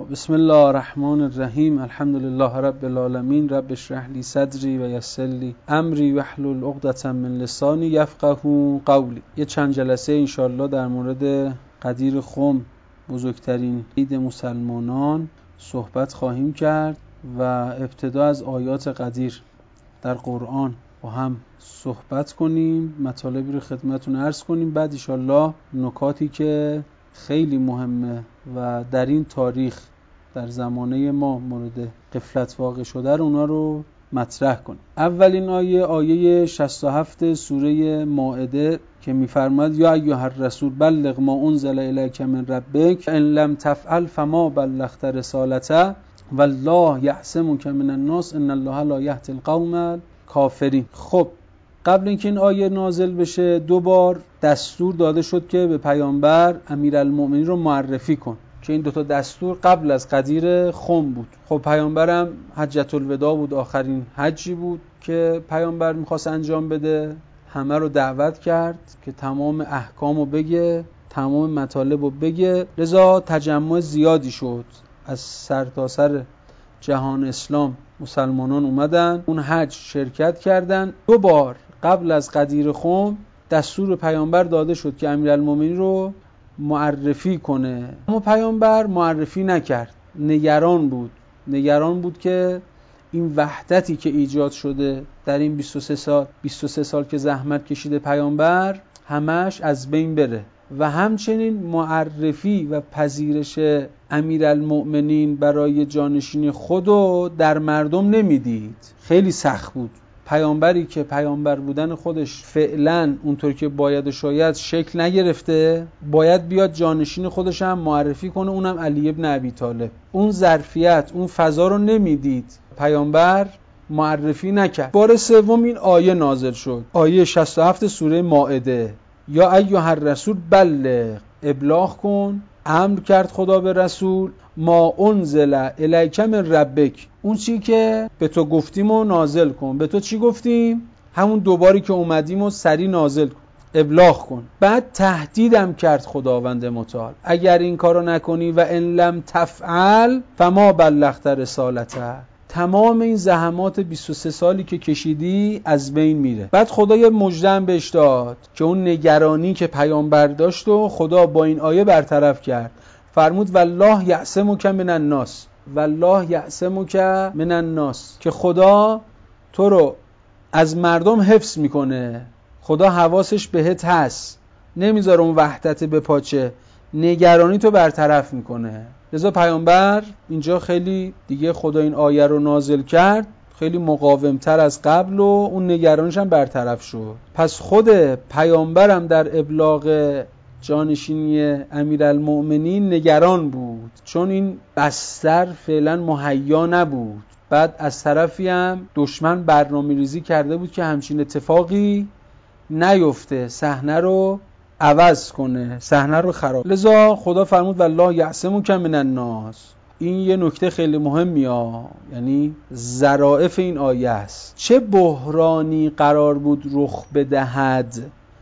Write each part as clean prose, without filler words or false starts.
بسم الله الرحمن الرحیم. الحمدلله رب العالمین. رب اشرح لی صدری و یسر لی امری واحلل عقدة من لسانی یفقهوا قولی. یه چند جلسه انشالله در مورد غدیر خم، بزرگترین عید مسلمانان، صحبت خواهیم کرد و ابتدا از آیات غدیر در قرآن با هم صحبت کنیم، مطالبی رو خدمتتون عرض کنیم، بعد انشالله نکاتی که خیلی مهمه و در این تاریخ در زمانه ما مورد غفلت واقع شده رو اونا رو مطرح کنیم. اولین آیه 67 سوره مائده که میفرماید یا ایها الرسول بلغ ما انزل الیک من ربک ان لم تفعل فما بلغت رسالته والله یعصمک من الناس ان الله لا یهدی القوم الکافرین. خب قبل اینکه این آیه نازل بشه 2 بار دستور داده شد که به پیامبر امیرالمؤمنین رو معرفی کن، که این 2 دستور قبل از غدیر خم بود. خب پیامبرم حجۃ الوداع بود، آخرین حجی بود که پیامبر میخواست انجام بده. همه رو دعوت کرد که تمام احکام رو بگه، تمام مطالب رو بگه. لذا تجمع زیادی شد، از سرتاسر جهان اسلام مسلمانان اومدن اون حج شرکت کردن. 2 بار قبل از غدیر خم دستور پیامبر داده شد که امیرالمومنین رو معرفی کنه، اما پیامبر معرفی نکرد. نگران بود که این وحدتی که ایجاد شده در این 23 سال که زحمت کشیده پیامبر همش از بین بره و همچنین معرفی و پذیرش امیرالمؤمنین برای جانشین خودو در مردم نمیدید. خیلی سخت بود. پیامبری که پیامبر بودن خودش فعلا اونطور که باید و شاید شکل نگرفته، باید بیاد جانشین خودش هم معرفی کنه، اونم علی ابن ابی طالب. اون ظرفیت، اون فضا رو نمیدید، پیامبر معرفی نکرد. بار سوم این آیه نازل شد، آیه 67 سوره مائده. یا ایها الرسول بلغ، ابلاغ کن، امر کرد خدا به رسول، ما انزل الیک من ربک، اون چی که به تو گفتیم و نازل کن. به تو چی گفتیم؟ همون 2 باری که اومدیم و سری نازل کن، ابلاغ کن. بعد تهدیدم کرد خداوند متعال، اگر این کارو نکنی و ان لم تفعل فما بلغت رسالته، تمام این زحمات 23 سالی که کشیدی از بین میره. بعد خدا یه مژده‌ام بهش داد که اون نگرانی که پیامبر داشت و خدا با این آیه برطرف کرد. فرمود والله یعصمک من الناس، والله یعصمک من الناس، که خدا تو رو از مردم حفظ میکنه. خدا حواسش بهت هست، نمیذاره اون وحدت بپاچه، نگرانی تو برطرف میکنه. لذا پیامبر اینجا خیلی دیگه خدا این آیه رو نازل کرد، خیلی مقاومتر از قبل و اون نگرانیش هم برطرف شد. پس خود پیامبرم در ابلاغ جانشینی امیرالمؤمنین نگران بود، چون این بستر فعلا مهیا نبود. بعد از طرفی هم دشمن برنامه‌ریزی کرده بود که همچین اتفاقی نیفته، صحنه رو عوض کنه، صحنه رو خراب. لذا خدا فرمود والله یعصمک من الناس. این یه نکته خیلی مهمیه، یعنی ظرافت این آیه است. چه بحرانی قرار بود رخ بدهد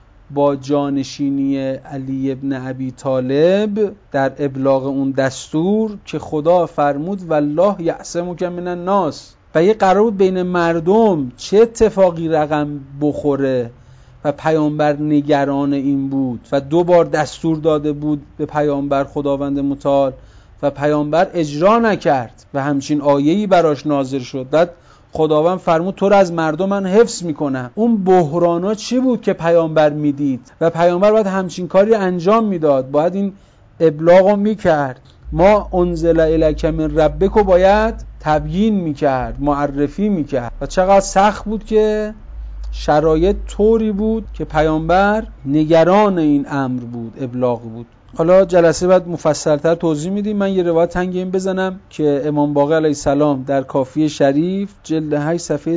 با جانشینی علی ابن ابی طالب در ابلاغ اون دستور که خدا فرمود والله یعصمک من الناس، و یه قرار بود بین مردم چه اتفاقی رقم بخوره و پیامبر نگران این بود و 2 بار دستور داده بود به پیامبر خداوند متعال و پیامبر اجرا نکرد و همچین آیه‌ای براش نازل شد. بعد خداوند فرمود تو رو از مردم من حفظ میکنم. اون بحرانا چی بود که پیامبر میدید و پیامبر باید همچین کاری انجام میداد، باید این ابلاغو میکرد. ما انزل الیک من ربک رو باید تبیین میکرد، معرفی میکرد. و چقدر سخت بود که شرایط طوری بود که پیامبر نگران این امر بود، ابلاغ بود. حالا جلسه بعد مفصل‌تر توضیح میدیم. من یه روایت تنگ این بزنم که امام باقر علیه السلام در کافی شریف جلد 8 صفحه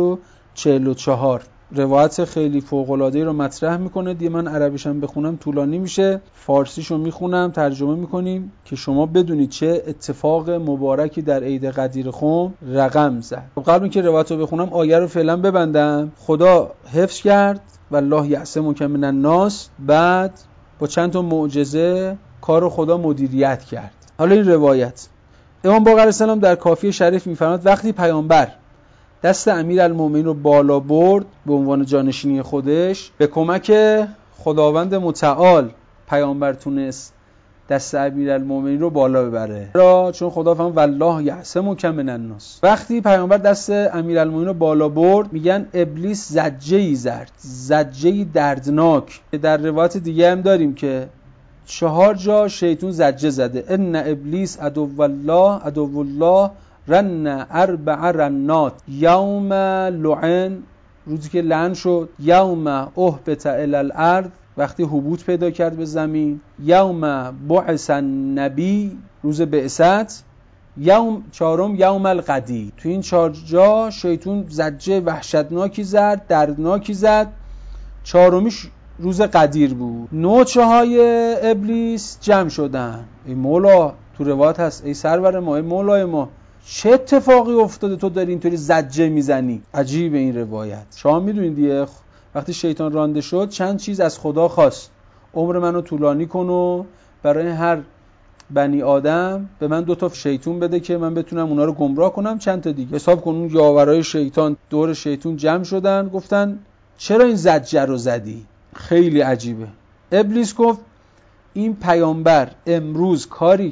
344 روایت خیلی فوق‌العاده‌ای رو مطرح میکنه. دیگه من عربیشم بخونم طولانی میشه، فارسیشو میخونم، ترجمه میکنیم که شما بدونید چه اتفاق مبارکی در عید غدیر خم رقم زد. قبل اینکه روایت رو بخونم آیه رو فعلا ببندم. خدا حفظ کرد والله یعصمک من الناس، بعد با چند تا معجزه کار خدا مدیریت کرد. حالا این روایت امام باقر السلام در کافی شریف می‌فرماید وقتی پیامبر دست امیرالمومنین رو بالا برد به عنوان جانشینی خودش، به کمک خداوند متعال پیامبر تونست دست امیرالمومنین رو بالا ببره. چون خدا فرمود والله یعصمک من الناس. وقتی پیامبر دست امیرالمومنین رو بالا برد، میگن ابلیس زجه‌ای زد، زجه‌ای دردناک. در روایت دیگه هم داریم که 4 جا شیطان زجه زده. ان ابلیس عدو الله رن 4 رنات یوم لعن، روزی که لعن شد، یوم اهبط الی الارض، وقتی هبوط پیدا کرد به زمین، یوم بعث النبی، روز بعثت، چهارم یوم القدی. تو این 4 جا شیطان زجه وحشتناکی زد، دردناکی زد. 4میش روز قدیر بود. نوچه‌های ابلیس جمع شدن. ای مولا، تو روایت هست ای سرور ما، ای مولای ما، چه اتفاقی افتاده تو داری اینطوری زجه میزنی؟ عجیب این روایت. شما میدونید دیگه وقتی شیطان رانده شد چند چیز از خدا خواست. عمر منو طولانی کن و برای هر بنی آدم به من 2 شیطون بده که من بتونم اونا رو گمراه کنم. چند تا دیگه حساب کن. اون یاورای شیطان دور شیطون جمع شدن، گفتن چرا این زجه رو زدی؟ خیلی عجیبه. ابلیس گفت این پیامبر امروز کاری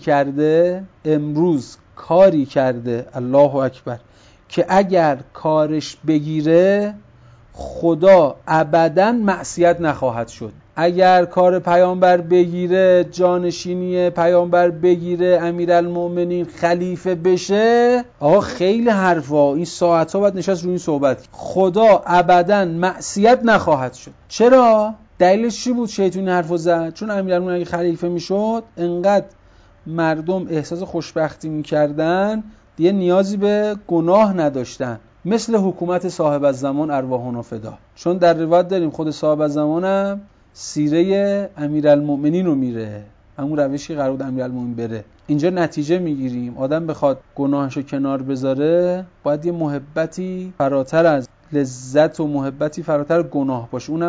کرده الله اکبر که اگر کارش بگیره خدا ابداً معصیت نخواهد شد. اگر کار پیامبر بگیره، جانشینی پیامبر بگیره، امیرالمومنین خلیفه بشه، آقا خیلی حرفا، این ساعت‌ها باید نشست روی این صحبت. خدا ابداً معصیت نخواهد شد. چرا؟ دلیلش چی بود شیطان حرفو زد؟ چون امیرالمومنین اگه خلیفه میشد انقدر مردم احساس خوشبختی میکردن دیگه نیازی به گناه نداشتن، مثل حکومت صاحب الزمان ارواحنا فدا. چون در روایت داریم خود صاحب الزمانم سیره امیرالمومنین رو میره، همون روشی قرار بود امیرالمومنین بره. اینجا نتیجه میگیریم آدم بخواد گناهشو کنار بذاره باید یه محبتی فراتر از لذت و محبتی فراتر گناه باشه، اونم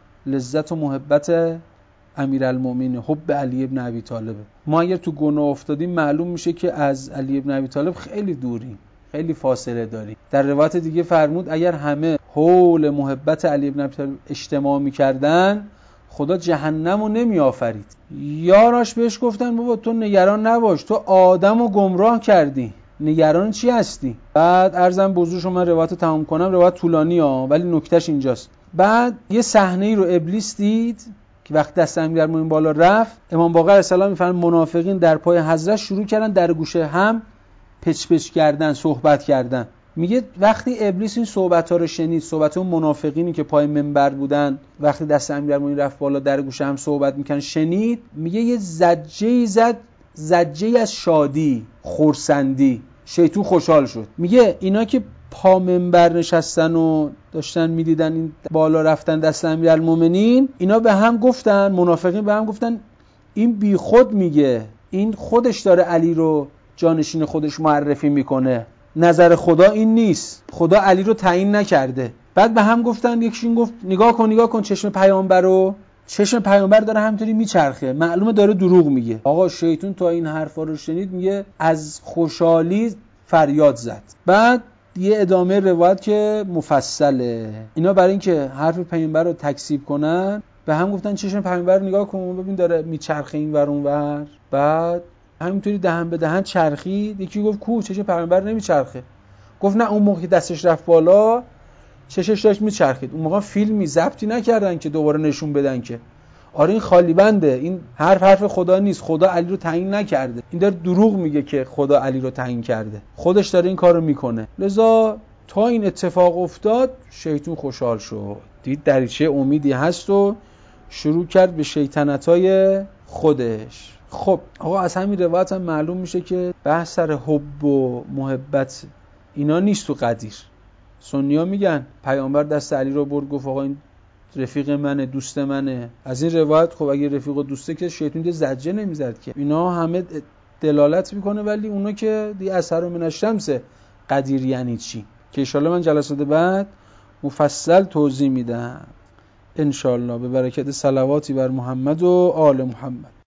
لذت و محبت امیرالمومنین، حب علی ابن ابی طالب. ما اگر تو گناه افتادیم معلوم میشه که از علی ابن ابی طالب خیلی دوریم، خیلی فاصله داریم. در روایت دیگه فرمود اگر همه حول محبت علی ابن ابی طالب اجتماع میکردن خدا جهنم رو نمی آفرید. یاراش بهش گفتن بابا تو نگران نباش، تو آدم رو گمراه کردی، نگران چی هستی؟ بعد عرضم بزرگ شما روایت رو تمام کنم، روایت طولانی ها ولی نکتهش اینجاست. بعد یه صحنه‌ای رو ابلیس دید که وقتی دست امیرالمومنین بالا رفت، امام باقر السلام میفرمایند منافقین در پای حضرت شروع کردن در گوشه هم پچ پچ کردن، صحبت کردن. میگه وقتی ابلیس این صحبت‌ها رو شنید، صحبت اون منافقینی که پای منبر بودن وقتی دست امیرالمومنین رفت بالا در گوشه هم صحبت میکنن شنید، میگه یه زجه‌ای زد، زجه‌ای از شادی، خرسندی. شیطان خوشحال شد. میگه اینا که پا منبر نشستن و داشتن میدیدن این بالا رفتن دست امیرالمومنین، اینا به هم گفتن، منافقین به هم گفتن این بی خود میگه، این خودش داره علی رو جانشین خودش معرفی میکنه، نظر خدا این نیست، خدا علی رو تعیین نکرده. بعد به هم گفتن، یکیشون گفت نگاه کن چشم پیامبر رو، چشم پیامبر داره همینطوری میچرخه، معلومه داره دروغ میگه. آقا شیطان تا این حرفا رو شنید میگه از خوشحالی فریاد زد. بعد یه ادامه روایت که مفصله، اینا برای اینکه حرف پیامبر رو تکذیب کنن به هم گفتن چشم پیامبر رو نگاه کن ببین داره میچرخه این ور اون ور. بعد همینطوری دهن به دهن چرخید. یکی گفت کو چشم پیامبر نمیچرخه. گفت نه اون موقع دستش رفت بالا چشش داشت میچرخید، اون موقع فیلمی ضبطی نکردن که دوباره نشون بدن که آره این خالی بنده، این حرف خدا نیست، خدا علی رو تعیین نکرده، این داره دروغ میگه که خدا علی رو تعیین کرده، خودش داره این کارو میکنه. لذا تا این اتفاق افتاد شیطان خوشحال شد، دید دریچه امیدی هست و شروع کرد به شیطنتای خودش. خب آقا از همین روایت هم معلوم میشه که بحث سر حب و محبت اینا نیست تو قدیر. سنی‌ها میگن پیامبر دست علی رو برد گفت آقا این رفیق منه، دوست منه. از این روایت خب اگه رفیق و دوسته که شیطان دیگه زجه نمیزد که. اینا همه دلالت میکنه، ولی اونا که دی اثر من الشمس قدیر یعنی چی که ان شاءالله من جلسات بعد مفصل توضیح میدم ان شاءالله، به برکت صلواتی بر محمد و آل محمد.